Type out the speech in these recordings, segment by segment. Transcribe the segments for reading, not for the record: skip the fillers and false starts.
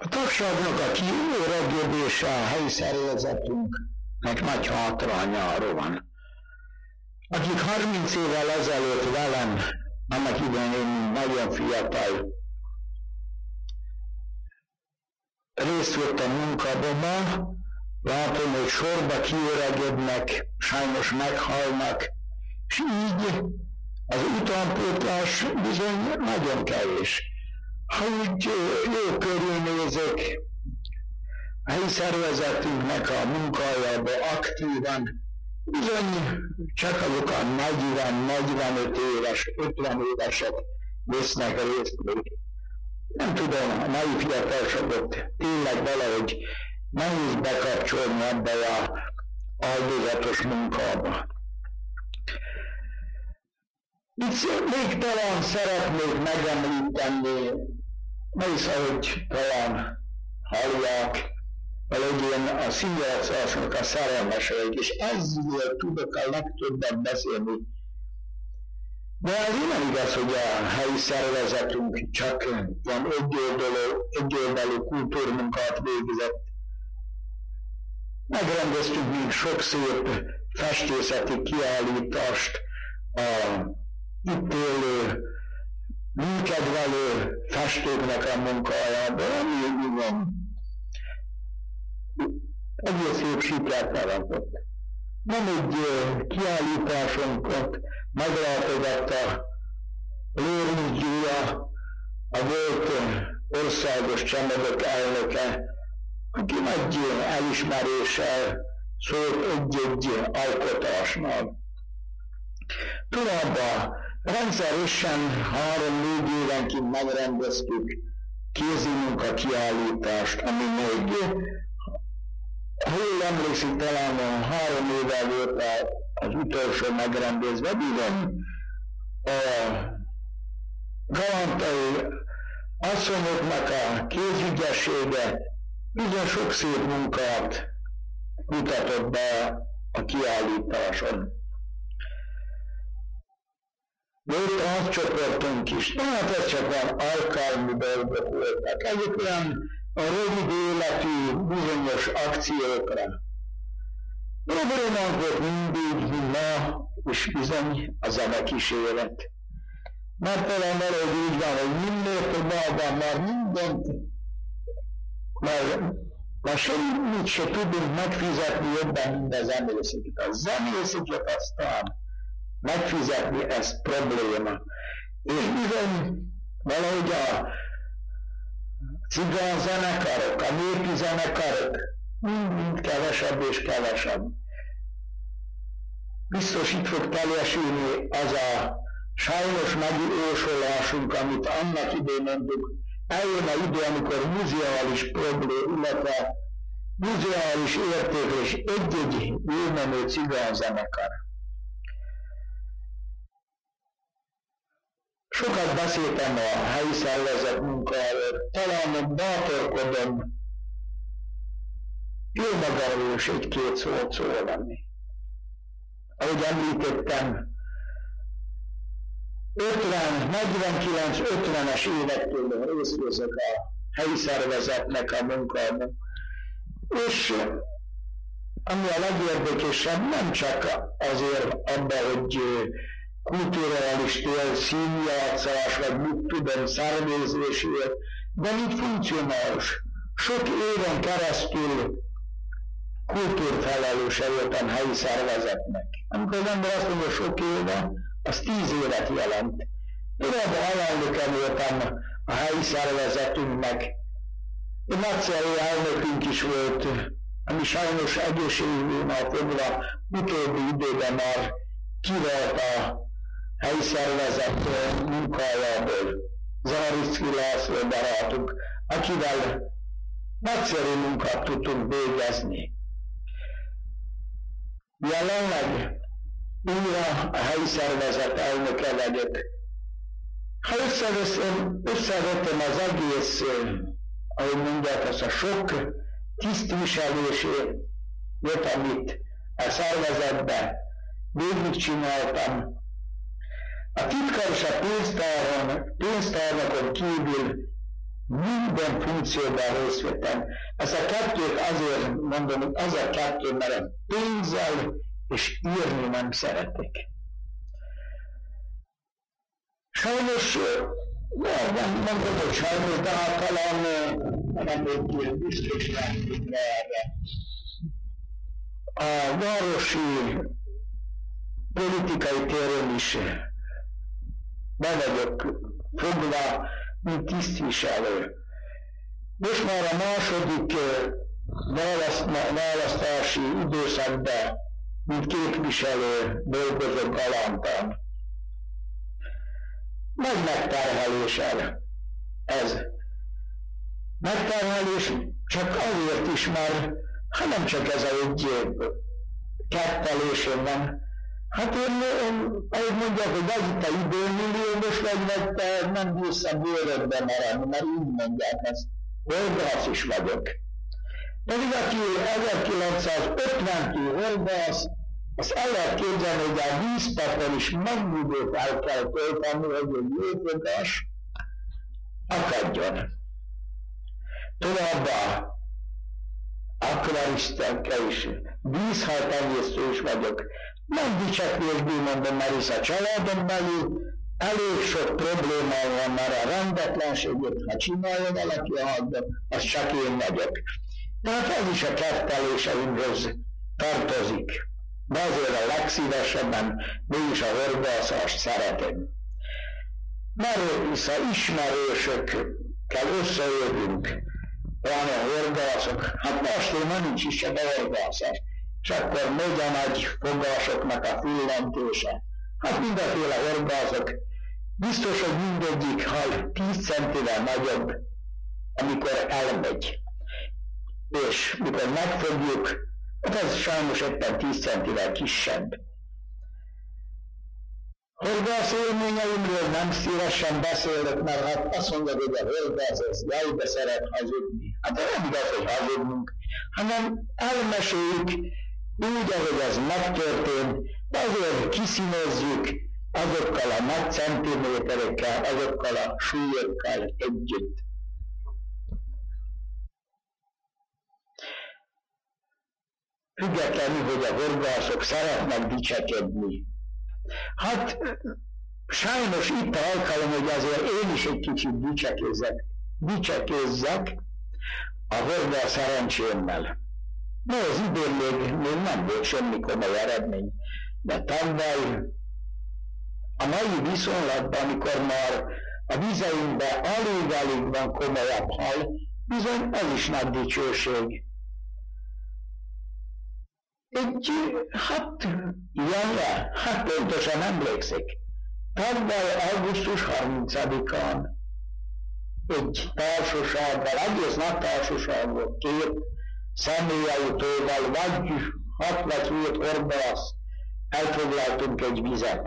tagságnak a kiöregedése a helyi szervezetünknek nagy hátránya van. Akik 30 évvel ezelőtt velem, annak idején nagyon fiatal, részt vett a munkában, látom, hogy sorba kiöregednek, sajnos meghalnak, és így az utánpótlás bizony nagyon kevés. Ha úgy jó körülnézek, a helyi szervezetünknek a munkájába aktívan, bizony csak azok a 40-45 éves, 50 évesek vesznek részt. Nem tudom, a mai fiatalságot tényleg valahogy nehéz bekapcsolni ebbe a áldozatos munkába. Itt még talán szeretnék megemlíteni, nézd, ahogy talán hallják, valahogy én a színjátszásnak a szerelmes vagyok, és ezzel tudok a legtöbbet beszélni. De ez nem igaz, hogy a helyi szervezetünk csak van egyoldalú kultúrmunkát végzett. Megrendeztünk még sok szép festészeti kiállítást a itt élő, műkedvelő festőknek a munkájában, ami van. Egész szép sikert aratott. Nem egy kiállításunkat meglátogatta Lőrinc Gyula, a volt országos csemegök elnöke, aki nagy elismeréssel szólt egy-egy alkotásnak. Továbbá rendszeresen 3-4 évenként megrendeztük kézimunka kiállítást, ami még, ha jól emlékszik, talán 3 évvel volt az utolsó megrendezve, bizony a galantai asszonyoknak a kézügyessége bizony sok szép munkát mutatott be a kiállításon. Volt harccsoportunk is, tehát ez csak van alkalmi dolgok voltak. Ezek olyan a rövid életű bizonyos akciókra. Problémánk volt mindig, ma, és bizony a zenekíséret. Mert talán valahogy úgy van, hogy minél tovább, már mindent, már semmit se tudunk megfizetni jobban, mint a zenészeket. A zenészeket aztán megfizetni, ez probléma. És bizony valahogy a cigán zenekarok, a népi zenekarok mind kevesebb és kevesebb. Biztos itt fog teljesülni az a sajnos megjósolásunk, amit annak idején mondtuk, eljön a idő, amikor muzeális problém, illetve muzeális értéklés egy-egy jómenő cigán zenekar. Sokat beszéltem a helyi szervezet munkáról, talán bátorkodom jó magamról is 1-2 szót szólni. Ahogy említettem, 49-50-es évektől részt veszek a helyi szervezetnek a munkában. És ami a legérdekesebb, nem csak azért abban, hogy kulturális színjátszás, vagy mit tudom, szervezésért, de mint funkcionális. Sok éven keresztül kultúrfelelőse voltam helyi szervezetnek. Amikor az ember azt mondja, sok éve, az 10 évet jelent. Tovább alelnöke voltam a helyi szervezetünknek. Egy nagyszerű elnökünk is volt, ami sajnos egészségügynél fogva utóbbi időben már kivált a helyi szervezet munkájából. Zavaricki László barátunk, akivel nagyszerű munkát tudtunk végezni. Jelenleg újra a helyi szervezet elnöke vagyok. Ha összevettem az egész, ahogy mondják, az a sok tisztviselését, amit a szervezetben végigcsináltam. A titkár és a pénztárnokon kívül minden funkcióban részt vettem. Ezt a kettőt azért mondom, hogy az a kettő, mert pénzzel és írni nem szeretek. Sajnos, nem mondom, hogy sajnos, de talán nem egy biztos lennék erre. A városi politikai téren is be vagyok fogva, mint tisztviselő. Most már a második választási időszakban, mint képviselő dolgozok galántan. Nagy megterheléssel ez. Megterhelés csak azért is, mert nem csak ez egy kettelésem van. Hát én ahogy mondják, hogy az itt a időmilliómos vagy te nem bírsz a bőrödbe maradni, mert így mondják ezt. Horgász is vagyok. Pedig aki 1950-től horgász, azt el lehet képzelni, hogy a vízparton is mennyi időt el kell tölteni, hogy egy jövődás akadjon. Továbbá akvaristánkkal is, vízhaltenyésztő is vagyok. Nem dicsekvésből mondom, mert hisz a családon belül elég sok probléma van, mert a rendetlenséget, ha csinálja valaki a házban, az csak én vagyok. Tehát ez is a ketteléseimhöz tartozik. De azért a legszívesebben mégis a horgászást szeretem. Mert hisz a ismerősökkel összejövünk, olyan horgászok, hát másról nincs is se horgászás. És akkor megy a nagy fogásoknak a fillentése. Hát mindenféle horgászok. Biztos, hogy mindegyik hal 10 centivel nagyobb, amikor elmegy. És mikor megfogjuk, hát ez sajnos éppen 10 centivel kisebb. Horgász élményeimről nem szívesen beszélek, mert hát azt mondja, hogy a horgász az jajba szeret hazudni. Hát nem igaz, hogy hazudnunk, hanem elmeséljük úgy, ahogy ez megtörtént, de azért kiszínezzük azokkal a nagy centiméterekkel, azokkal a súlyokkal együtt. Függetlenül, hogy a horgászok szeretnek dicsekedni. Hát sajnos itt a alkalom, hogy azért én is egy kicsit dicsekézzek a horgász szerencsémmel. No, az idén még nem volt semmi komoly eredmény, de tavaly a mai viszonylatban, amikor már a vizeinkben alig-alig van komolyabb hal, bizony az is nagy dicsőség. Pontosan emlékszik. Tavaly augusztus 30-án egy társasággal, egész nagy társaság volt, 2 személyautóval, vagy 6 vagy 7 horgász, elfoglaltunk egy vizet.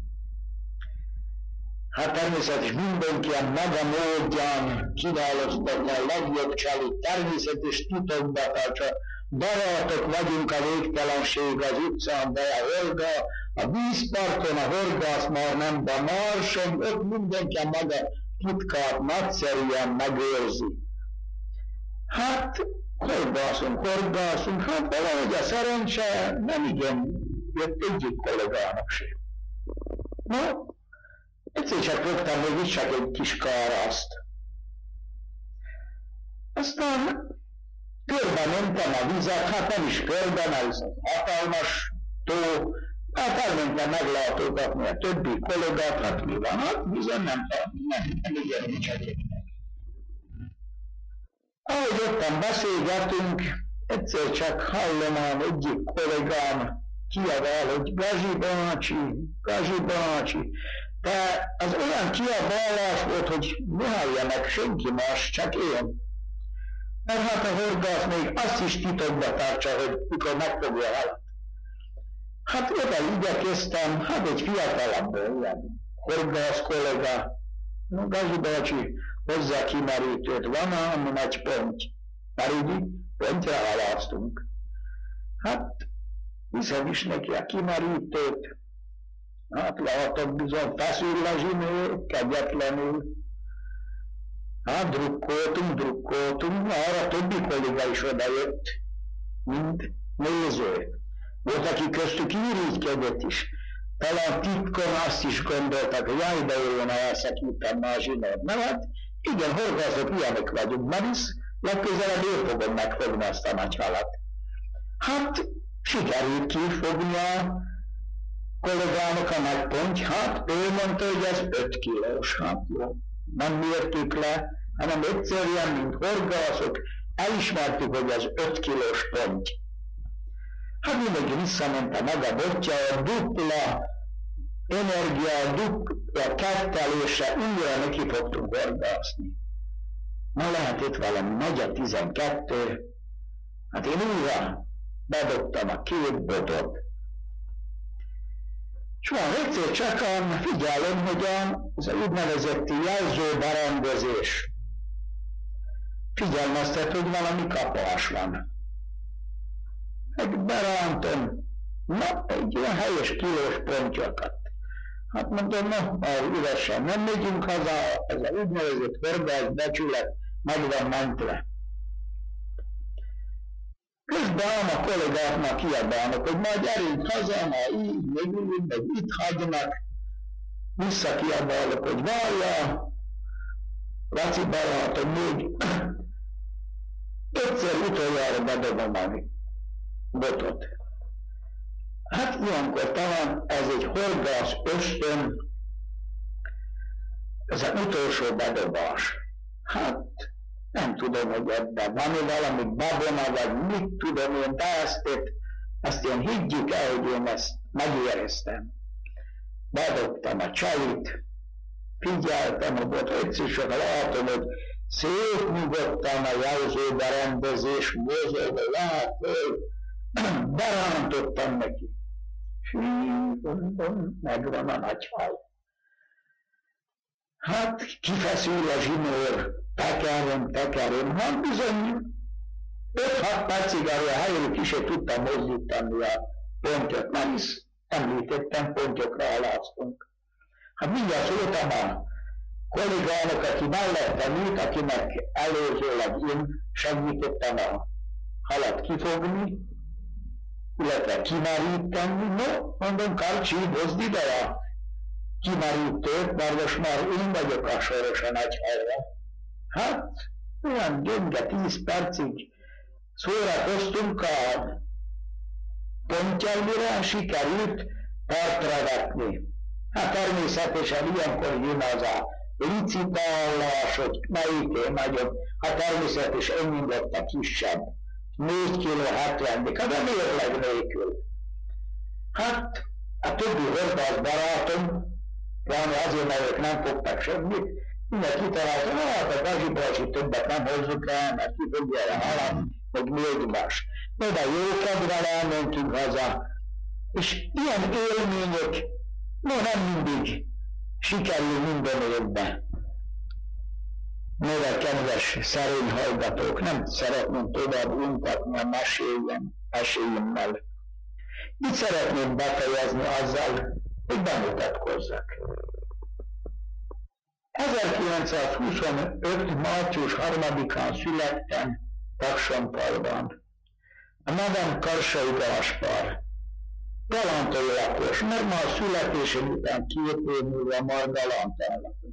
Hát természetesen mindenki a maga módján kiválasztott a legjobb csalit, természetes titokba tartsa. Barátok vagyunk a végtelenség az utcán, de a vízparton a horgász már nem, de már sem, ott mindenki a maga titkát nagyszerűen megőrzi. Hát horgászunk, hát valahogy a szerencse nem igen jött egyik kollégának sem. No, egyszer csak fogtam, hogy itt csak egy kis kárászt. Aztán körbe mentem a vizet, hát nem is körbe, mert ez hatalmas tó, hát elmentem meglátogatni a többi kollégát, hát mi van, hát vizen nem igen dicsekednek. Ahogy ottan beszélgetünk, egyszer csak hallom egyik kollégám kiabál, hogy Gazsi bácsi, de az olyan kiabálás volt, hogy ne hallja meg senki más, csak én. Mert hát a horgász még azt is titokba tartsa, hogy mikor megfogja halat. Hát oda igyekeztem, hát egy fiatalabb ilyen horgász kollega, Gazsi bácsi, hozzá kimerítőt, van ám nagy pont, már így pontra haláztunk. Hát viszem is neki a kimerítőt, hát látok bizony feszül a zsinőr, kegyetlenül. Hát drukkoltunk, arra többi kolléga is odajött, mint néző. Volt, aki köztük irigykedett is. Talán titkon azt is gondoltak, hogy jaj, de én elszakítam a zsinót. Na hát, igen, horgászok, ilyenek vagyunk, Marisz, legközelebb én fogom megfogni azt a nagy halat. Hát, sikerült kifogni a kollégának a nagy pontyhát, ő mondta, hogy ez 5 kilós. Hát jó, nem mértük le, hanem egyszerűen, mint horgászok, elismertük, hogy ez 5 kilós ponty. Hát mindenki visszament a maga botja, a dupla energia, dupla kettelése, újra neki fogtunk horgászni. Na lehet itt valami nagy a 12, hát én újra bedobtam a 2 botot. És van egyszer csak figyelem, hogy az úgynevezett jelzőberendezés figyelmeztet, hogy valami kapás van. Meg berántom, na, egy olyan helyes kilós pontyokat. Hát mondom, na, már üresen nem megyünk haza, ez a úgynevezett horgász becsület meg van mentve. Közben a kollégáknak kiabálnak, hogy majd gyerünk haza, már így, meg itt hagynak. Visszakiabálok, hogy várja, Laci barátom, még 5-szer utoljára bedobom a botot. Hát ilyenkor talán ez egy horgász ösztön, ez az utolsó bedobás. Hát nem tudom, hogy ebben van-e valami babona, vagy mit tudom én, de ezt én higgyük el, hogy én ezt megéreztem. Bedobtam a csalit, figyeltem a botot, egyszer látom, hogy szép nyugodtan a jelzőberendezés mozog, berántottam neki. Hű, megvan a nagy haj. Hát kifeszül a zsinór, tekerem, hát bizony 5-6 percig arra a helyről ki se tudtam mozdítani a pontyot, nem is említettem, pontyokra aláztunk. Hát mindjárt szóltam a kollégának, aki mellettem ült, akinek előzőleg én segítettem a halat kifogni, illetve kimeríteni. No, mondom, Karcsi, hozd ide a kimerítőt, mert most már én vagyok a soros a nagy helyre. Hát, olyan gyönge 10 percig szórakoztunk a pontjaimra, sikerült partra vetni. Hát természetesen ilyenkor jön az a licitálás, hogy melyik nagyobb, hát természetesen ennyi lett a kisebb. 4 kg 70, de mérleg nélkül. Hát a többi horgász barátom, valami azért, mert ők nem fogtak semmit, mindenki kitalálta, hát a gazsibalsi többet nem hozzuk el, mert ki fogja el a halat, meg még más. De jó kedvel elmentünk haza, és ilyen élmények, nem mindig sikerül minden évben. Mivel kedves szerény hallgatók, nem szeretném tovább untatni a meséimmel. Itt szeretném befejezni azzal, hogy bemutatkozzak. 1925. március 3-án születtem Taksonparban. A nevem Karsai Gáspár. Galantai lakos, mert már születésem után 2 év múlva már Galantán lakok.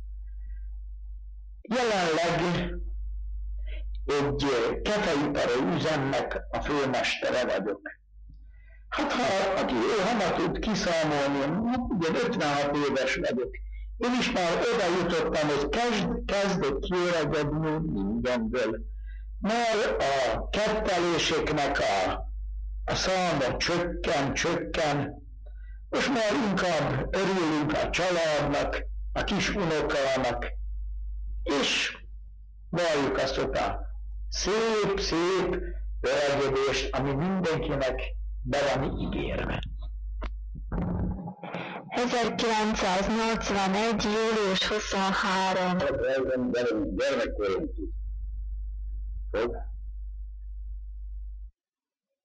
Jelenleg egy kefeipari üzemnek a főmestere vagyok. Hát aki hamar tud kiszámolni, ugye 56 éves vagyok. Én is már oda jutottam, hogy kezdek kiöregedni mindenből. Mert a ketteléseknek a száma csökken. Most már inkább örülünk a családnak, a kis unokának, és várjuk azt a szép öregedést, ami mindenkinek be van ígérve. 1981. július 23. Gyermekkorunk.